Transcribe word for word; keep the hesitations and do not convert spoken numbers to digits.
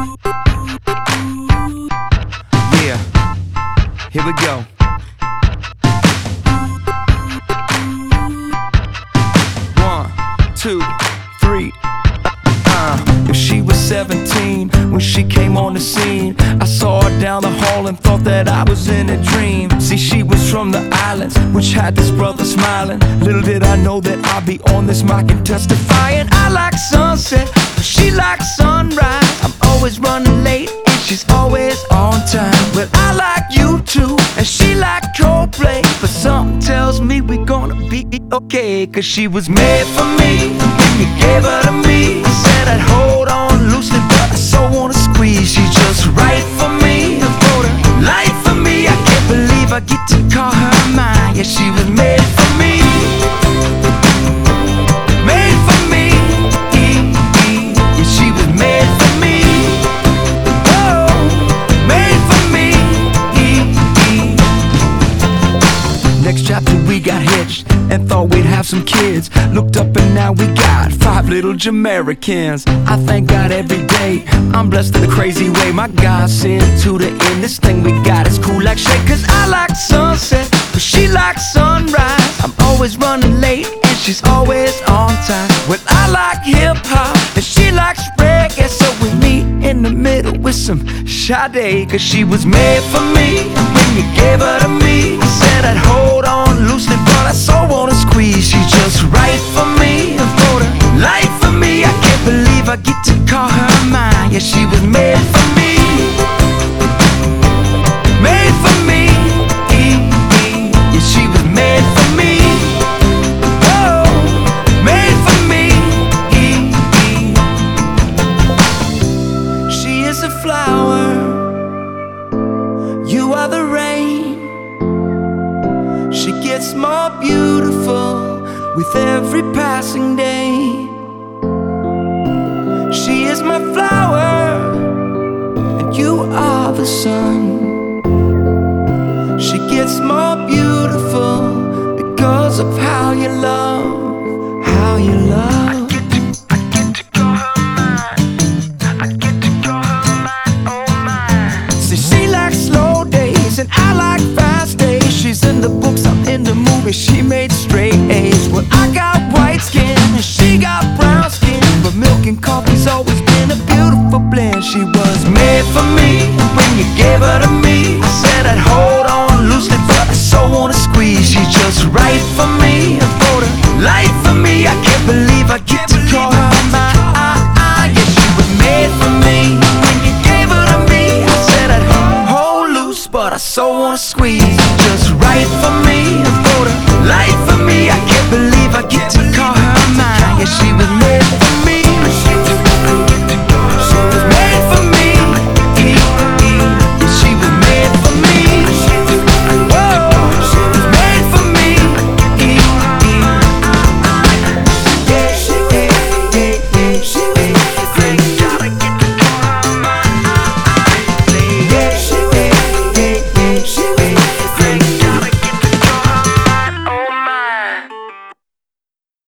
Yeah, here we go. One, two, three. Uh, if she was seventeen when she came on the scene, I saw her down the hall and thought that I was in a dream. See, she was from the islands, which had this brother smiling. Little did I know that I'd be on this mic and testifying. I like sunset, but she likes sunrise. I'm always running late and she's always on time. Well, I like you too, and she like Coldplay, but something tells me we're gonna be okay. Cause she was made for me, when you gave her to me. I said I'd hold on loosely, but I so wanna squeeze. She's just right for me, I wrote her life for me. I can't believe I get to call her mine. Yeah, she was made for me, made for me. Yeah, she was made for me. Oh, made for me. Next chapter we got hitched and thought we'd have some kids. Looked up and now we got five little Jamericans. I thank God every day I'm blessed in a crazy way. My God sent to the end. This thing we got is cool like shit. Cause I like sunset, but she likes sunrise. I'm always running late and she's always on time. Well, I like hip-hop and she likes reggae, so we meet in the middle with some Sade. Cause she was made for me, when you gave her to me. I said I'd hold on loosely, but I so wanna squeeze. She's just right for me, I wrote her life for me. I can't believe I get to call her mine. Yeah, she was made for me, made for me. Yeah, she was made for me. Oh, made for me. She is a flower, you are the rain. She gets more beautiful with every passing day. She is my flower, and you are the sun. She gets more beautiful because of how you love, how you love. I get to, I get to call her mine. I get to call her mine, oh mine. See, she likes slow days and I like fast days. She's in the books, I'm in the movies. She made straight A's. Well, I got white skin and she got brown skin, but milk and coffee's always been a beautiful blend. She was made for me, when you gave her to me. I said I'd hold on loosely, but I so wanna squeeze. She's just right for me, I wrote her life for me. I can't believe I get to call her mine. Yeah, she was made for me, when you gave her to me. I said I'd hold loose, but I so wanna squeeze. Just right for me, I wrote her life for me. I can't